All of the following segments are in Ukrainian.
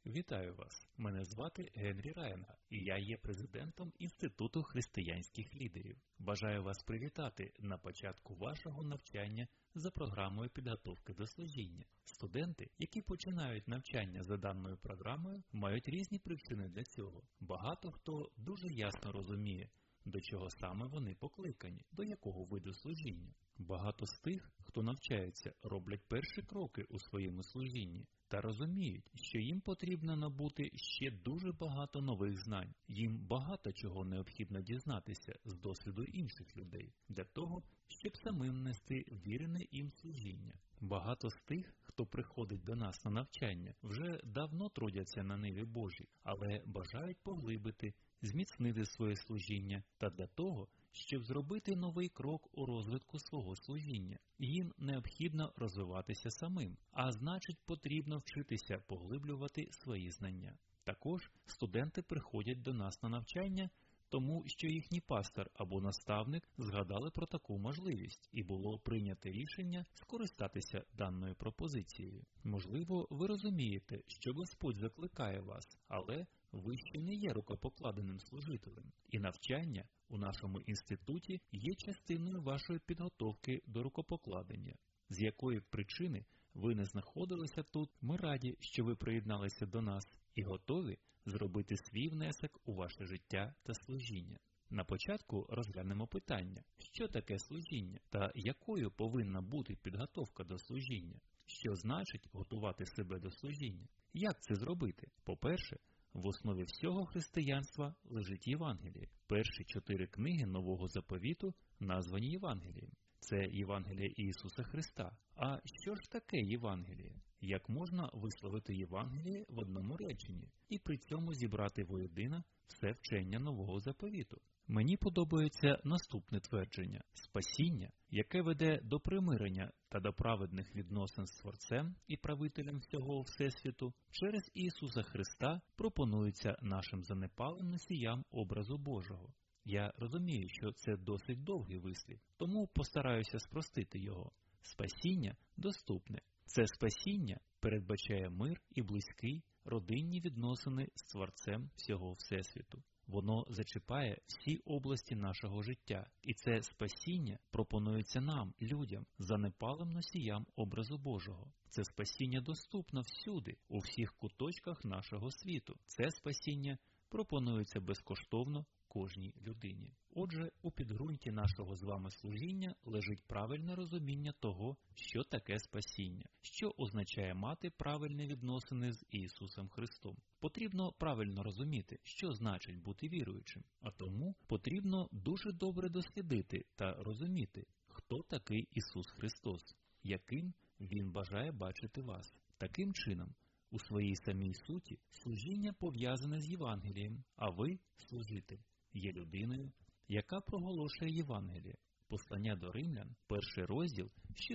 Вітаю вас! Мене звати Генрі Райанга, і я є президентом Інституту християнських лідерів. Бажаю вас привітати на початку вашого навчання за програмою підготовки до служіння. Студенти, які починають навчання за даною програмою, мають різні причини для цього. Багато хто дуже ясно розуміє, до чого саме вони покликані, до якого виду служіння. Багато з тих, хто навчається, роблять перші кроки у своєму служінні та розуміють, що їм потрібно набути ще дуже багато нових знань. Їм багато чого необхідно дізнатися з досвіду інших людей, для того, щоб самим нести вірене їм служіння. Багато з тих, хто приходить до нас на навчання, вже давно трудяться на ниві Божій, але бажають поглибити, зміцнити своє служіння та для того, щоб зробити новий крок у розвитку свого служіння. Їм необхідно розвиватися самим, а значить потрібно вчитися поглиблювати свої знання. Також студенти приходять до нас на навчання, тому що їхній пастор або наставник згадали про таку можливість і було прийнято рішення скористатися даною пропозицією. Можливо, ви розумієте, що Господь закликає вас, але ви ще не є рукопокладеним служителем. І навчання у нашому інституті є частиною вашої підготовки до рукопокладення. З якої причини ви не знаходилися тут, ми раді, що ви приєдналися до нас і готові зробити свій внесок у ваше життя та служіння. На початку розглянемо питання, що таке служіння та якою повинна бути підготовка до служіння. Що значить готувати себе до служіння? Як це зробити? По-перше, в основі всього християнства лежить Євангеліє. Перші 4 книги Нового Заповіту названі Євангелієм. Це Євангеліє Ісуса Христа. А що ж таке Євангеліє? Як можна висловити Євангеліє в одному реченні і при цьому зібрати воєдино все вчення Нового Заповіту? Мені подобається наступне твердження. Спасіння, яке веде до примирення та до праведних відносин з Творцем і правителем всього Всесвіту, через Ісуса Христа пропонується нашим занепалим носіям образу Божого. Я розумію, що це досить довгий вислів, тому постараюся спростити його. Спасіння доступне. Це спасіння передбачає мир і близькі родинні відносини з Творцем всього Всесвіту. Воно зачіпає всі області нашого життя. І це спасіння пропонується нам, людям, занепалим носіям образу Божого. Це спасіння доступно всюди, у всіх куточках нашого світу. Це спасіння пропонується безкоштовно кожній людині. Отже, у підґрунті нашого з вами служіння лежить правильне розуміння того, що таке спасіння, що означає мати правильні відносини з Ісусом Христом. Потрібно правильно розуміти, що значить бути віруючим, а тому потрібно дуже добре дослідити та розуміти, хто такий Ісус Христос, яким Він бажає бачити вас. Таким чином, у своїй самій суті служіння пов'язане з Євангелієм, а ви, служитель, є людиною, яка проголошує Євангеліє. Послання до Римлян, 1 розділ,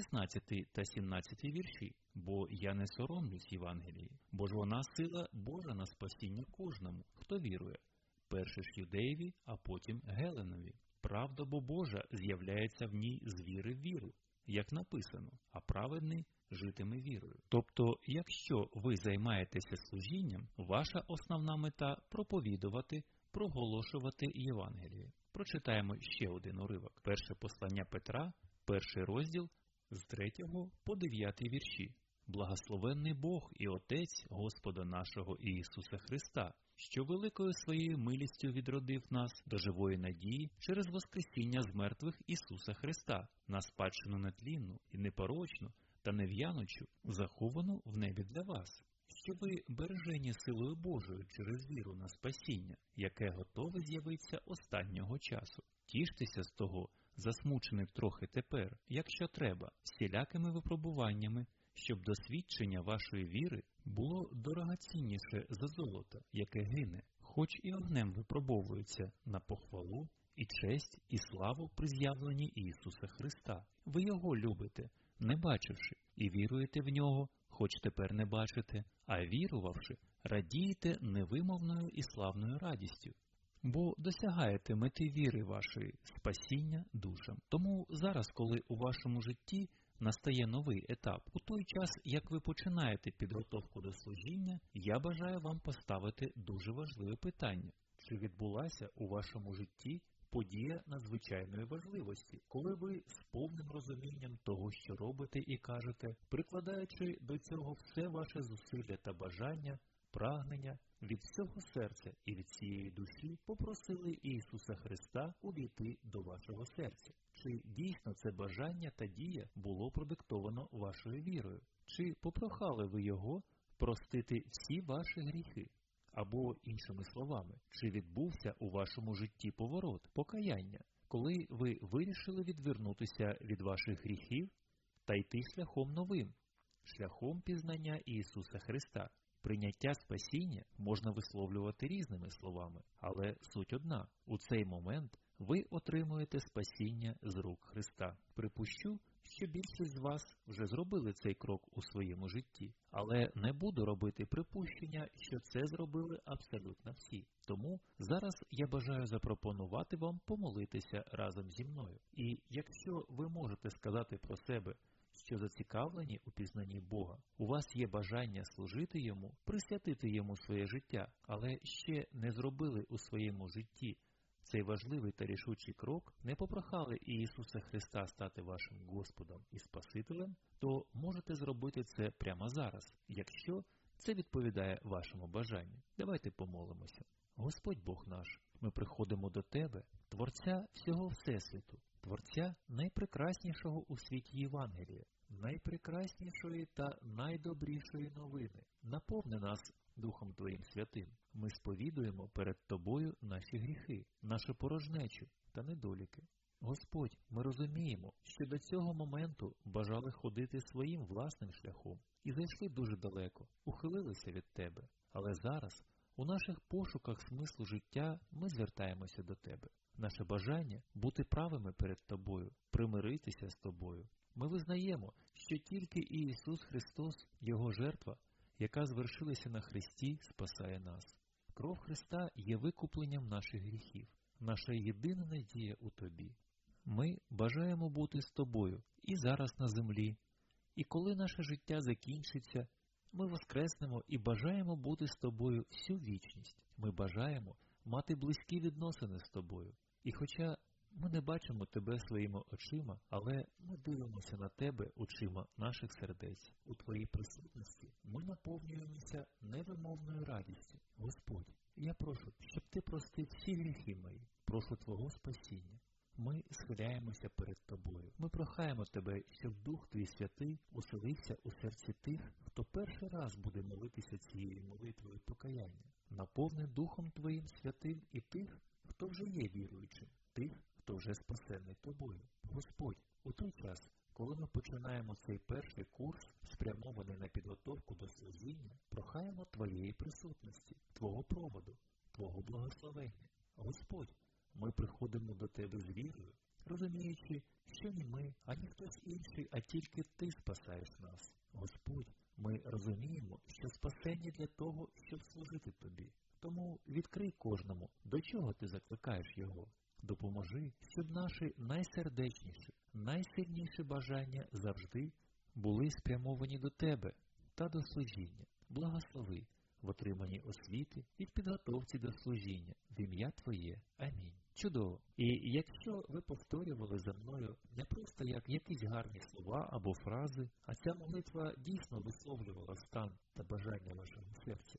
16 та 17 вірші. «Бо я не соромлюсь Євангелії, бо ж вона сила Божа на спасіння кожному, хто вірує, перше ж юдеєві, а потім Геленові. Правда бо Божа з'являється в ній з віри в віру, як написано, а праведний житиме вірою». Тобто, якщо ви займаєтеся служінням, ваша основна мета – проповідувати, проголошувати Євангеліє. Прочитаємо ще один уривок. Перше послання Петра, 1 розділ, з 3 по 9 вірші. «Благословенний Бог і Отець Господа нашого Ісуса Христа, що великою своєю милістю відродив нас до живої надії через воскресіння з мертвих Ісуса Христа, на спадщину нетлінну і непорочну та нев'яночу, заховану в небі для вас, що ви бережені силою Божою через віру на спасіння, яке готове з'явитися останнього часу. Тіштеся з того, засмучених трохи тепер, якщо треба, всілякими випробуваннями, щоб досвідчення вашої віри було дорогоцінніше за золото, яке гине, хоч і огнем випробовується на похвалу і честь і славу при з'явленні Ісуса Христа. Ви Його любите, не бачивши, і віруєте в Нього, хоч тепер не бачите, а вірувавши, радієте невимовною і славною радістю, бо досягаєте мети віри вашої, спасіння душам. Тому зараз, коли у вашому житті настає новий етап. У той час, як ви починаєте підготовку до служіння, я бажаю вам поставити дуже важливе питання. Чи відбулася у вашому житті подія надзвичайної важливості, коли ви з повним розумінням того, що робите і кажете, прикладаючи до цього все ваше зусилля та бажання, прагнення, від всього серця і від цієї душі попросили Ісуса Христа увійти до вашого серця? Чи дійсно це бажання та дія було продиктовано вашою вірою? Чи попрохали ви Його простити всі ваші гріхи? Або, іншими словами, чи відбувся у вашому житті поворот, покаяння, коли ви вирішили відвернутися від ваших гріхів та йти шляхом новим, шляхом пізнання Ісуса Христа? Прийняття спасіння можна висловлювати різними словами, але суть одна – у цей момент ви отримуєте спасіння з рук Христа. Припущу, що більшість з вас вже зробили цей крок у своєму житті, але не буду робити припущення, що це зробили абсолютно всі. Тому зараз я бажаю запропонувати вам помолитися разом зі мною. І якщо ви можете сказати про себе, що зацікавлені у пізнанні Бога, у вас є бажання служити Йому, присвятити Йому своє життя, але ще не зробили у своєму житті цей важливий та рішучий крок, не попрохали Ісуса Христа стати вашим Господом і Спасителем, то можете зробити це прямо зараз, якщо це відповідає вашому бажанню. Давайте помолимося. Господь Бог наш, ми приходимо до Тебе, Творця всього Всесвіту, Творця найпрекраснішого у світі Євангелія, найпрекраснішої та найдобрішої новини. Наповни нас Духом Твоїм Святим. Ми сповідуємо перед Тобою наші гріхи, нашу порожнечу та недоліки. Господь, ми розуміємо, що до цього моменту бажали ходити своїм власним шляхом і зайшли дуже далеко, ухилилися від Тебе. Але зараз, у наших пошуках смислу життя, ми звертаємося до Тебе. Наше бажання – бути правими перед Тобою, примиритися з Тобою. Ми визнаємо, що тільки Ісус Христос, Його жертва, яка звершилася на Христі, спасає нас. Кров Христа є викупленням наших гріхів, наша єдина надія у Тобі. Ми бажаємо бути з Тобою і зараз на землі, і коли наше життя закінчиться, ми воскреснемо і бажаємо бути з Тобою всю вічність. Ми бажаємо мати близькі відносини з Тобою. І хоча ми не бачимо Тебе своїми очима, але ми дивимося на Тебе очима наших сердець. У Твоїй присутності ми наповнюємося невимовною радістю. Господь, я прошу, щоб Ти простив всі гріхи мої, прошу Твого спасіння. Ми схиляємося перед Тобою. Ми прохаємо Тебе, щоб Дух Твій Святий уселився у серці тих, хто перший раз буде молитися цією молитвою покаяння. Наповни Духом Твоїм Святим і тих, хто вже є віруючим, тих, хто вже спасений Тобою. Господь, у той час, коли ми починаємо цей перший курс, спрямований на підготовку до служіння, прохаємо Твоєї присутності, Твого проводу, Твого благословення. Господь, ми приходимо до Тебе з вірою, розуміючи, що ні ми, ані хтось інший, а тільки Ти спасаєш нас. Господь, ми розуміємо, що спасення для того, щоб служити Тобі. Тому відкрий кожному, до чого Ти закликаєш його. Допоможи, щоб наші найсердечніші, найсильніші бажання завжди були спрямовані до Тебе та до служіння. Благослови в отриманні освіти і в підготовці до служіння. В ім'я Твоє. Амінь. Чудово. І якщо ви повторювали за мною не просто як якісь гарні слова або фрази, а ця молитва дійсно висловлювала стан та бажання вашого серця.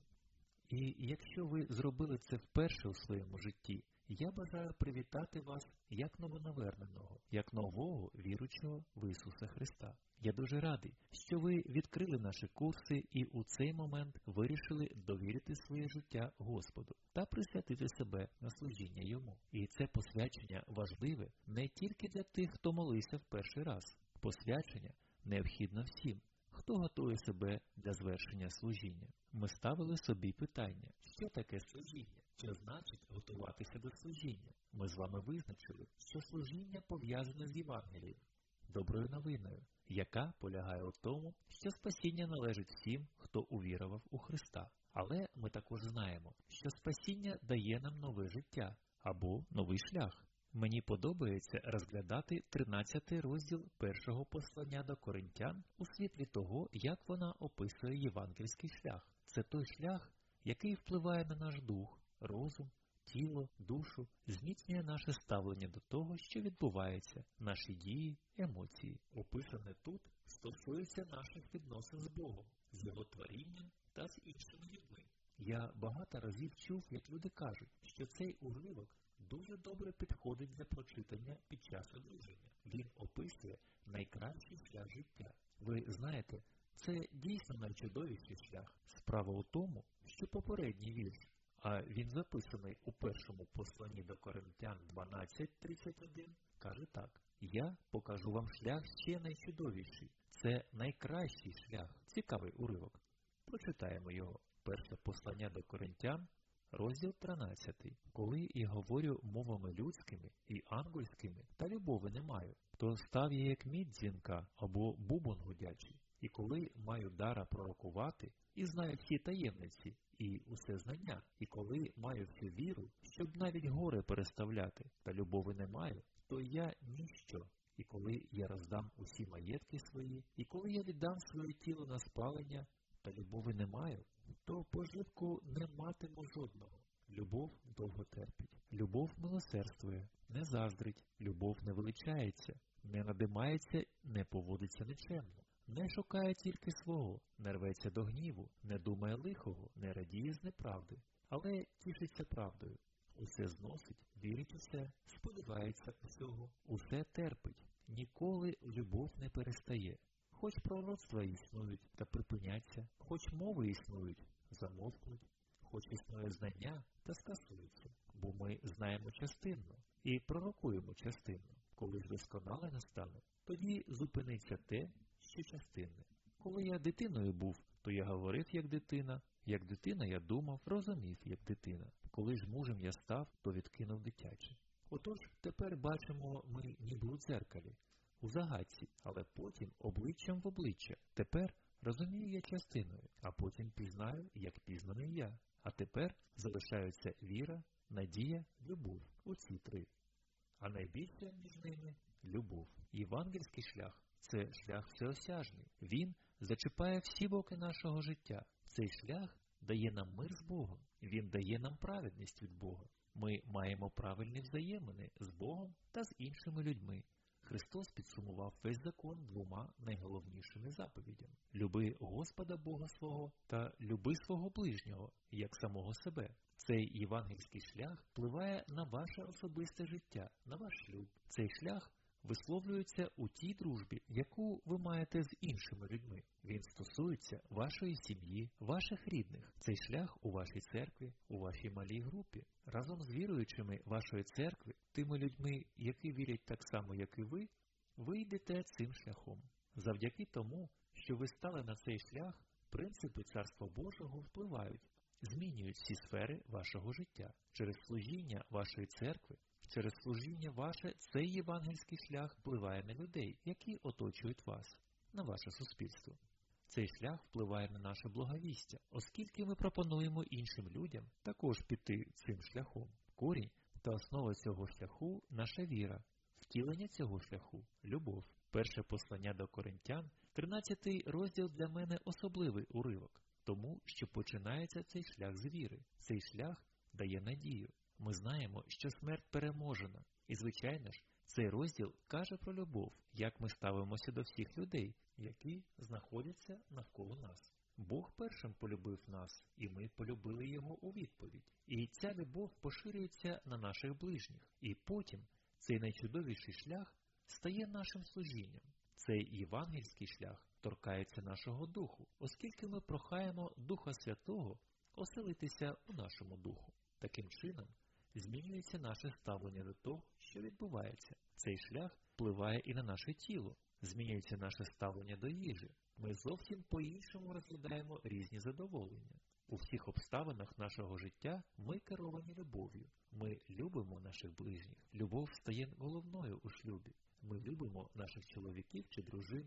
І якщо ви зробили це вперше у своєму житті, я бажаю привітати вас як новонаверненого, як нового віручого в Ісуса Христа. Я дуже радий, що ви відкрили наші курси і у цей момент вирішили довірити своє життя Господу та присвятити себе на служіння Йому. І це посвячення важливе не тільки для тих, хто молився в перший раз. Посвячення необхідно всім, хто готує себе для звершення служіння. Ми ставили собі питання, що таке служіння? Що значить готуватися до служіння? Ми з вами визначили, що служіння пов'язане з Євангелієм, доброю новиною, яка полягає у тому, що спасіння належить всім, хто увірував у Христа. Але ми також знаємо, що спасіння дає нам нове життя або новий шлях. Мені подобається розглядати 13-й розділ першого послання до Коринтян у світлі того, як вона описує євангельський шлях. Це той шлях, який впливає на наш дух, розум, тіло, душу, зміцнює наше ставлення до того, що відбувається, наші дії, емоції. Описане тут стосується наших відносин з Богом, з Його творінням та з іншими людьми. Я багато разів чув, як люди кажуть, що цей уривок дуже добре підходить для прочитання під час одруження. Він описує найкращий шлях життя. Ви знаєте, це дійсно найчудовіший шлях. Справа у тому, що попередній вірш, а він записаний у першому посланні до Коринтян 12:31, каже так: «Я покажу вам шлях ще найчудовіший. Це найкращий шлях». Цікавий уривок. Прочитаємо його. Перше послання до Коринтян, розділ 13. «Коли я говорю мовами людськими і ангельськими, та любові не маю, то став я як мідь дзвінка або бубон гудячий. І коли маю дара пророкувати, і знаю всі таємниці, і усе знання, і коли маю всю віру, щоб навіть гори переставляти, та любові не маю, то я ніщо. І коли я роздам усі маєтки свої, і коли я віддам своє тіло на спалення, та любові не маю, то пожитку не матиму жодного. Любов довго терпить, любов милосердствує, не заздрить, любов не величається, не надимається, не поводиться нечемно, не шукає тільки свого, не рветься до гніву, не думає лихого, не радіє з неправди, але тішиться правдою. Усе зносить, вірить усе, сподівається усього, усе терпить, ніколи любов не перестає. Хоч пророцтва існують та припиняться, хоч мови існують, замовкнуть, хоч існує знання та скасуються, бо ми знаємо частинно і пророкуємо частинно. Коли ж досконале настане, тоді зупиниться те, що частинне. Коли я дитиною був, то я говорив як дитина я думав, розумів як дитина. Коли ж мужем я став, то відкинув дитяче. Отож, тепер бачимо ми ніби у дзеркалі, у загадці, але потім обличчям в обличчя. Тепер розумію я частиною, а потім пізнаю, як пізнаний я. А тепер залишаються віра, надія, любов. Оці три. А найбільше між ними – любов. Євангельський шлях – це шлях всеосяжний. Він зачіпає всі боки нашого життя. Цей шлях дає нам мир з Богом. Він дає нам праведність від Бога. Ми маємо правильні взаємини з Богом та з іншими людьми. Христос підсумував весь закон двома найголовнішими заповідями. Люби Господа Бога свого та люби свого ближнього, як самого себе. Цей євангельський шлях впливає на ваше особисте життя, на ваш шлюб. Цей шлях висловлюється у тій дружбі, яку ви маєте з іншими людьми. Він стосується вашої сім'ї, ваших рідних. Цей шлях у вашій церкві, у вашій малій групі. Разом з віруючими вашої церкви, тими людьми, які вірять так само, як і ви йдете цим шляхом. Завдяки тому, що ви стали на цей шлях, принципи Царства Божого впливають, змінюють всі сфери вашого життя. Через служіння вашої церкви, через служіння ваше, цей євангельський шлях впливає на людей, які оточують вас, на ваше суспільство. Цей шлях впливає на наше благовістя, оскільки ми пропонуємо іншим людям також піти цим шляхом. Корінь та основа цього шляху – наша віра, втілення цього шляху – любов. Перше послання до Коринтян, 13 розділ для мене особливий уривок, тому що починається цей шлях з віри. Цей шлях дає надію. Ми знаємо, що смерть переможена. І, звичайно ж, цей розділ каже про любов, як ми ставимося до всіх людей, які знаходяться навколо нас. Бог першим полюбив нас, і ми полюбили Його у відповідь. І ця любов поширюється на наших ближніх. І потім цей найчудовіший шлях стає нашим служінням. Цей євангельський шлях торкається нашого духу, оскільки ми прохаємо Духа Святого оселитися у нашому духу. Таким чином, змінюється наше ставлення до того, що відбувається. Цей шлях впливає і на наше тіло. Змінюється наше ставлення до їжі. Ми зовсім по-іншому розглядаємо різні задоволення. У всіх обставинах нашого життя ми керовані любов'ю. Ми любимо наших ближніх. Любов стає головною у шлюбі. Ми любимо наших чоловіків чи дружин.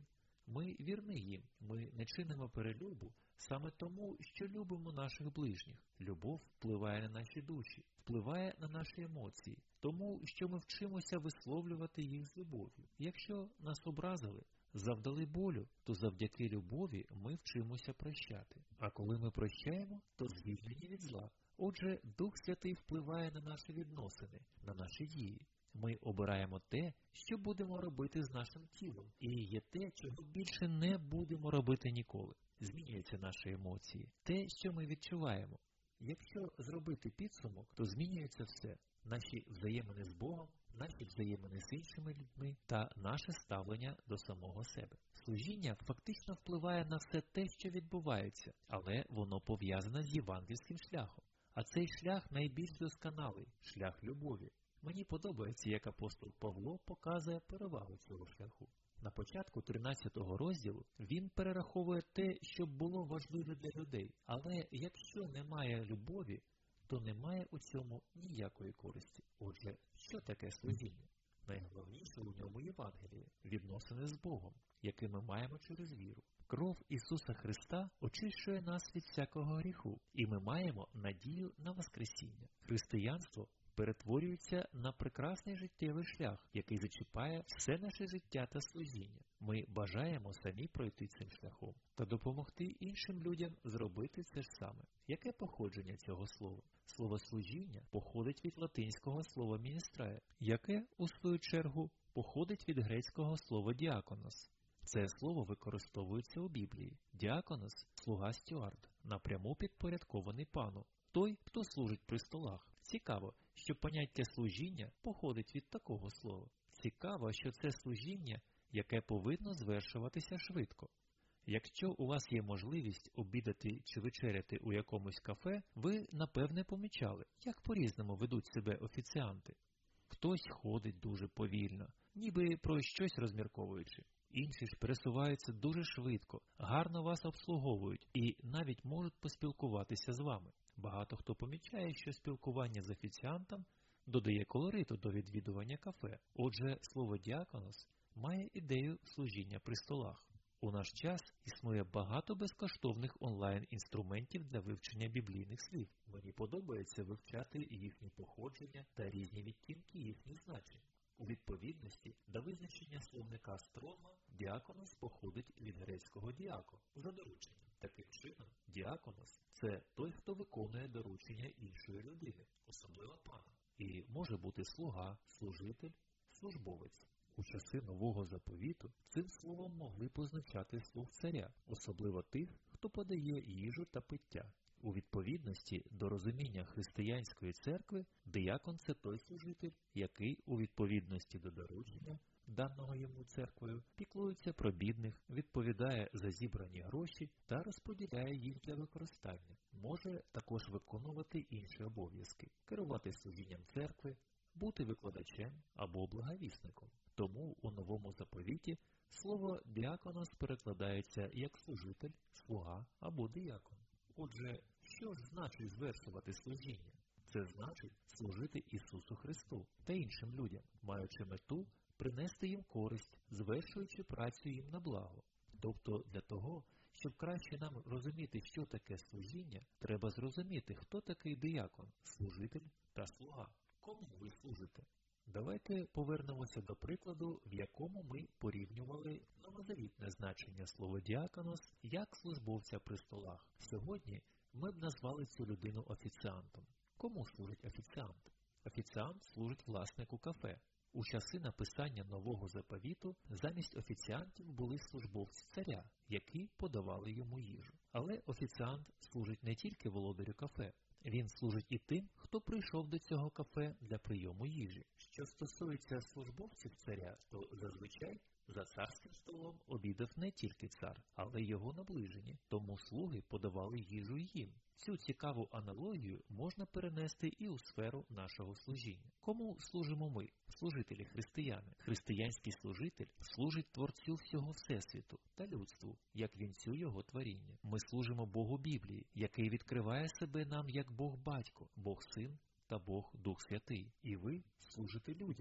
Ми вірні їм, ми не чинимо перелюбу саме тому, що любимо наших ближніх. Любов впливає на наші душі, впливає на наші емоції, тому що ми вчимося висловлювати їх з любов'ю. Якщо нас образили, завдали болю, то завдяки любові ми вчимося прощати. А коли ми прощаємо, то звільнені від зла. Отже, Дух Святий впливає на наші відносини, на наші дії. Ми обираємо те, що будемо робити з нашим тілом, і є те, чого більше не будемо робити ніколи. Змінюються наші емоції, те, що ми відчуваємо. Якщо зробити підсумок, то змінюється все. Наші взаємини з Богом, наші взаємини з іншими людьми та наше ставлення до самого себе. Служіння фактично впливає на все те, що відбувається, але воно пов'язане з євангельським шляхом. А цей шлях найбільш досконалий – шлях любові. Мені подобається, як апостол Павло показує перевагу цього шляху. На початку 13-го розділу він перераховує те, що було важливе для людей. Але якщо немає любові, то немає у цьому ніякої користі. Отже, що таке служіння? Найголовніше у ньому Євангеліє – відносини з Богом, які ми маємо через віру. Кров Ісуса Христа очищує нас від всякого гріху, і ми маємо надію на Воскресіння. Християнство перетворюється на прекрасний життєвий шлях, який зачіпає все наше життя та служіння. Ми бажаємо самі пройти цим шляхом та допомогти іншим людям зробити це ж саме. Яке походження цього слова? Слово «служіння» походить від латинського слова «міністрає», яке, у свою чергу, походить від грецького слова «діаконос». Це слово використовується у Біблії. Діаконос – слуга-стюард, напряму підпорядкований пану, той, хто служить при столах. Цікаво, що поняття служіння походить від такого слова. Цікаво, що це служіння, яке повинно звершуватися швидко. Якщо у вас є можливість обідати чи вечеряти у якомусь кафе, ви, напевне, помічали, як по-різному ведуть себе офіціанти. Хтось ходить дуже повільно, ніби про щось розмірковуючи. Інші ж пересуваються дуже швидко, гарно вас обслуговують і навіть можуть поспілкуватися з вами. Багато хто помічає, що спілкування з офіціантом додає колориту до відвідування кафе. Отже, слово «діаконос» має ідею служіння при столах. У наш час існує багато безкоштовних онлайн-інструментів для вивчення біблійних слів. Мені подобається вивчати їхні походження та різні відтінки їхніх значень. У відповідності до визначення словника Стронга діаконос походить від грецького «діако» – за дорученням. Таким чином, діаконос – це той, хто виконує доручення іншої людини, особливо пана. І може бути слуга, служитель, службовець. У часи Нового Заповіту цим словом могли позначати слуг царя, особливо тих, хто подає їжу та пиття. У відповідності до розуміння християнської церкви, диякон – це той служитель, який у відповідності до доручення, даного йому церквою, піклується про бідних, відповідає за зібрані гроші та розподіляє їх для використання. Може також виконувати інші обов'язки – керувати служінням церкви, бути викладачем або благовісником. Тому у Новому Заповіті слово «діаконос» перекладається як служитель, слуга або диякон. Отже, що ж значить звершувати служіння? Це значить служити Ісусу Христу та іншим людям, маючи мету принести їм користь, звершуючи працю їм на благо. Тобто для того, щоб краще нам розуміти, що таке служіння, треба зрозуміти, хто такий диякон, служитель та слуга. Кому ви служите? Давайте повернемося до прикладу, в якому ми порівнювали новозавітне значення слова «діаконос» як службовця при столах. Сьогодні ми б назвали цю людину офіціантом. Кому служить офіціант? Офіціант служить власнику кафе. У часи написання Нового Заповіту замість офіціантів були службовці царя, які подавали йому їжу. Але офіціант служить не тільки володарю кафе. Він служить і тим, хто прийшов до цього кафе для прийому їжі. Що стосується службовців царя, то зазвичай за царським столом обідав не тільки цар, але й його наближені, тому слуги подавали їжу їм. Цю цікаву аналогію можна перенести і у сферу нашого служіння. Кому служимо ми, служителі християни? Християнський служитель служить Творцю всього Всесвіту та людству, як вінцю його творіння. Ми служимо Богу Біблії, який відкриває себе нам як Бог Батько, Бог Син та Бог Дух Святий. І ви служите людям.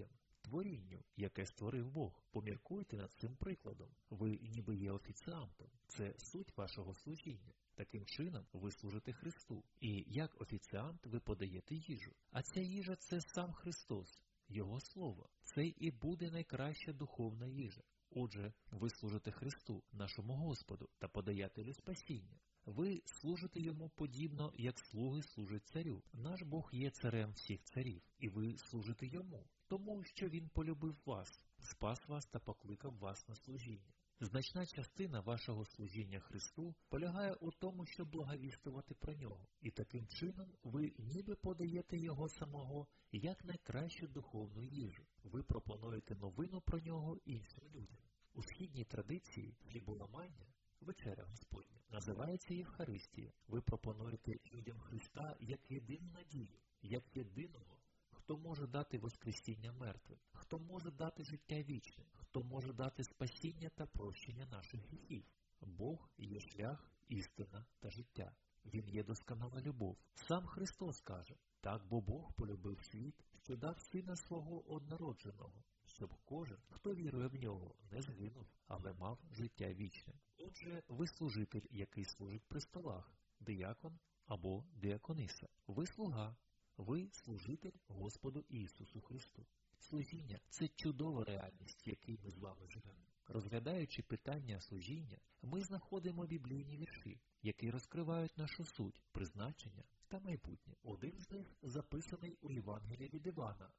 творінню, яке створив Бог. Поміркуйте над цим прикладом. Ви ніби є офіціантом. Це суть вашого служіння. Таким чином ви служите Христу. І як офіціант ви подаєте їжу. А ця їжа – це сам Христос, Його Слово. Це і буде найкраща духовна їжа. Отже, ви служите Христу, нашому Господу та подаятелю спасіння. Ви служите Йому подібно, як слуги служать царю. Наш Бог є царем всіх царів, і ви служите Йому, тому що Він полюбив вас, спас вас та покликав вас на служіння. Значна частина вашого служіння Христу полягає у тому, щоб благовістувати про Нього. І таким чином ви ніби подаєте Його самого як найкращу духовну їжу. Ви пропонуєте новину про Нього іншим людям. У східній традиції хліболамання, вечеря Господня, називається Євхаристія. Ви пропонуєте людям Христа як єдину надію, як єдиного, хто може дати воскресіння мертвим, хто може дати життя вічне, хто може дати спасіння та прощення наших гріхів. Бог є шлях, істина та життя. Він є досконала любов. Сам Христос каже: «Так бо Бог полюбив світ, що дав Сина Свого однородженого, щоб кожен, хто вірує в Нього, не згинув, але мав життя вічне». Отже, ви служитель, який служить при столах, диякон або діакониса. Ви слуга. Ви служитель Господу Ісусу Христу. Служіння – це чудова реальність, в якій ми з вами живемо. Розглядаючи питання служіння, ми знаходимо біблійні вірші, які розкривають нашу суть, призначення та майбутнє. Один з них записаний у Євангелії від Івана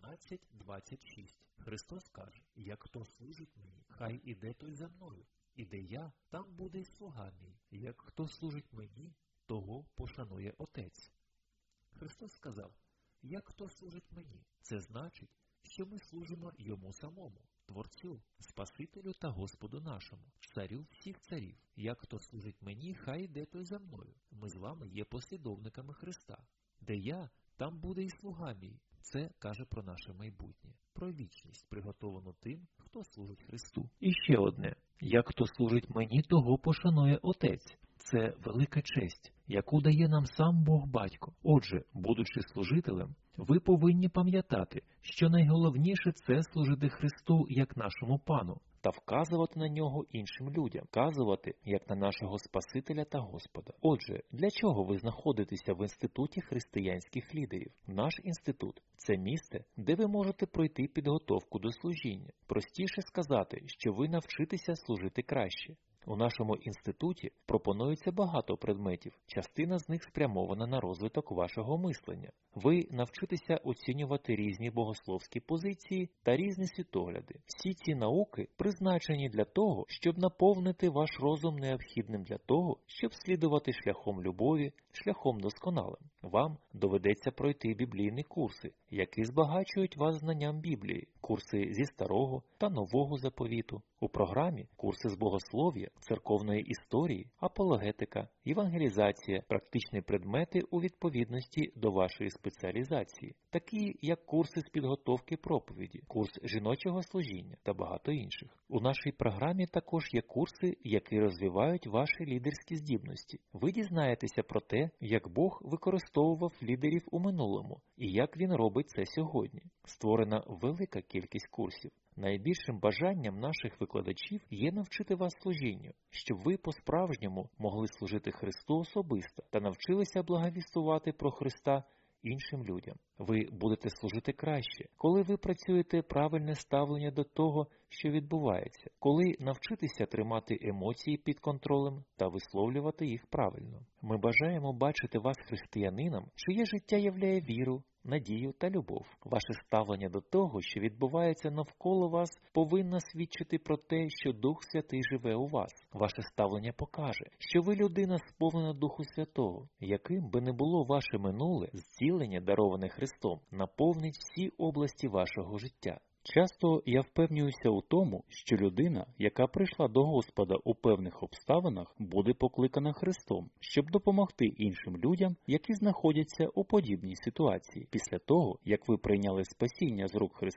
12:26. Христос каже: «Як хто служить мені, хай іде той за мною. І де я, там буде й слуга мій. Як хто служить мені, того пошанує Отець». Христос сказав: «Як хто служить мені». Це значить, що ми служимо Йому самому, Творцю, Спасителю та Господу нашому, Царю всіх царів. Як хто служить мені, хай йде той за мною. Ми з вами є послідовниками Христа. Де я, там буде і слуга мій. Це каже про наше майбутнє, про вічність, приготовану тим, хто служить Христу. І ще одне. Як хто служить мені, того пошанує Отець. Це велика честь, яку дає нам сам Бог Батько. Отже, будучи служителем, ви повинні пам'ятати, що найголовніше – це служити Христу як нашому Пану та вказувати на Нього іншим людям, вказувати як на нашого Спасителя та Господа. Отже, для чого ви знаходитеся в Інституті християнських лідерів? Наш інститут – це місце, де ви можете пройти підготовку до служіння. Простіше сказати, що ви навчитеся служити краще. У нашому інституті пропонується багато предметів, частина з них спрямована на розвиток вашого мислення. Ви навчитеся оцінювати різні богословські позиції та різні світогляди. Всі ці науки призначені для того, щоб наповнити ваш розум необхідним для того, щоб слідувати шляхом любові, шляхом досконалим. Вам доведеться пройти біблійні курси, які збагачують вас знанням Біблії, курси зі Старого та Нового Заповіту. У програмі курси з богослов'я, церковної історії, апологетика, евангелізація, практичні предмети у відповідності до вашої спеціалізації, такі як курси з підготовки проповіді, курс жіночого служіння та багато інших. У нашій програмі також є курси, які розвивають ваші лідерські здібності. Ви дізнаєтеся про те, як Бог використовував лідерів у минулому і як Він робить це сьогодні. Створена велика кількість курсів. Найбільшим бажанням наших викладачів є навчити вас служінню, щоб ви по-справжньому могли служити Христу особисто та навчилися благовістувати про Христа іншим людям. Ви будете служити краще, коли ви працюєте правильне ставлення до того, що відбувається, коли навчитеся тримати емоції під контролем та висловлювати їх правильно. Ми бажаємо бачити вас християнином, чиє життя являє віру, надію та любов. Ваше ставлення до того, що відбувається навколо вас, повинно свідчити про те, що Дух Святий живе у вас. Ваше ставлення покаже, що ви людина, сповнена Духу Святого. Яким би не було ваше минуле, зцілення, дароване Христом, наповнить всі області вашого життя. Часто я впевнююся у тому, що людина, яка прийшла до Господа у певних обставинах, буде покликана Христом, щоб допомогти іншим людям, які знаходяться у подібній ситуації. Після того, як ви прийняли спасіння з рук Христа,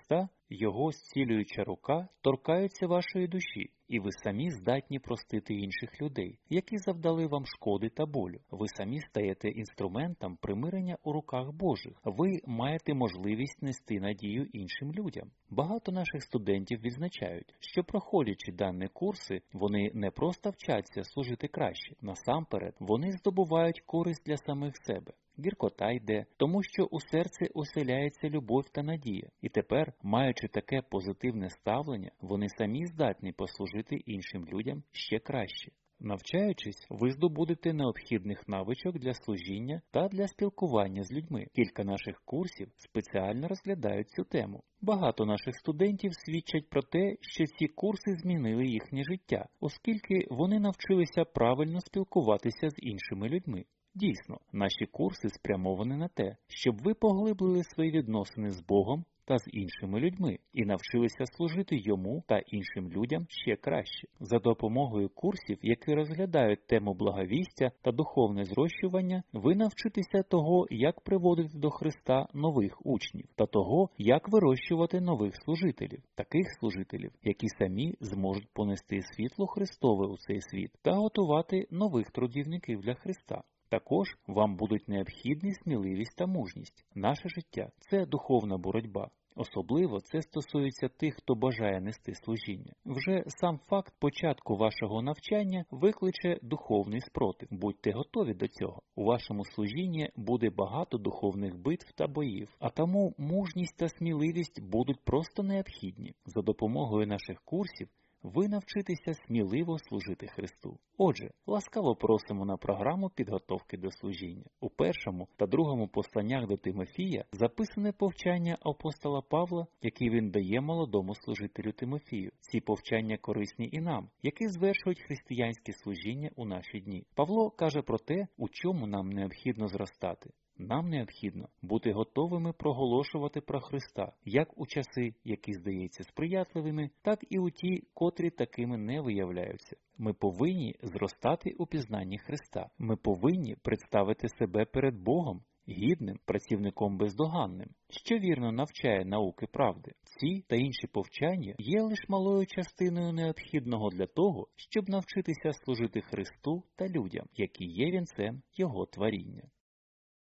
Його зцілююча рука торкається вашої душі, і ви самі здатні простити інших людей, які завдали вам шкоди та болю. Ви самі стаєте інструментом примирення у руках Божих. Ви маєте можливість нести надію іншим людям. Багато наших студентів відзначають, що проходячи дані курси, вони не просто вчаться служити краще. Насамперед, вони здобувають користь для самих себе. Гіркота йде, тому що у серці оселяється любов та надія. І тепер, маючи таке позитивне ставлення, вони самі здатні послужити іншим людям ще краще. Навчаючись, ви здобудете необхідних навичок для служіння та для спілкування з людьми. Кілька наших курсів спеціально розглядають цю тему. Багато наших студентів свідчать про те, що ці курси змінили їхнє життя, оскільки вони навчилися правильно спілкуватися з іншими людьми. Дійсно, наші курси спрямовані на те, щоб ви поглиблили свої відносини з Богом та з іншими людьми і навчилися служити Йому та іншим людям ще краще. За допомогою курсів, які розглядають тему благовістя та духовне зрощування, ви навчитеся того, як приводити до Христа нових учнів, та того, як вирощувати нових служителів, таких служителів, які самі зможуть понести світло Христове у цей світ та готувати нових трудівників для Христа. Також вам будуть необхідні сміливість та мужність. Наше життя – це духовна боротьба. Особливо це стосується тих, хто бажає нести служіння. Вже сам факт початку вашого навчання викличе духовний спротив. Будьте готові до цього. У вашому служінні буде багато духовних битв та боїв, а тому мужність та сміливість будуть просто необхідні. За допомогою наших курсів ви навчитеся сміливо служити Христу. Отже, ласкаво просимо на програму підготовки до служіння. У першому та другому посланнях до Тимофія записане повчання апостола Павла, які він дає молодому служителю Тимофію. Ці повчання корисні і нам, які звершують християнське служіння у наші дні. Павло каже про те, у чому нам необхідно зростати. Нам необхідно бути готовими проголошувати про Христа, як у часи, які здаються сприятливими, так і у ті, котрі такими не виявляються. Ми повинні зростати у пізнанні Христа. Ми повинні представити себе перед Богом гідним працівником бездоганним, що вірно навчає науки правди. Ці та інші повчання є лише малою частиною необхідного для того, щоб навчитися служити Христу та людям, які є вінцем Його творіння.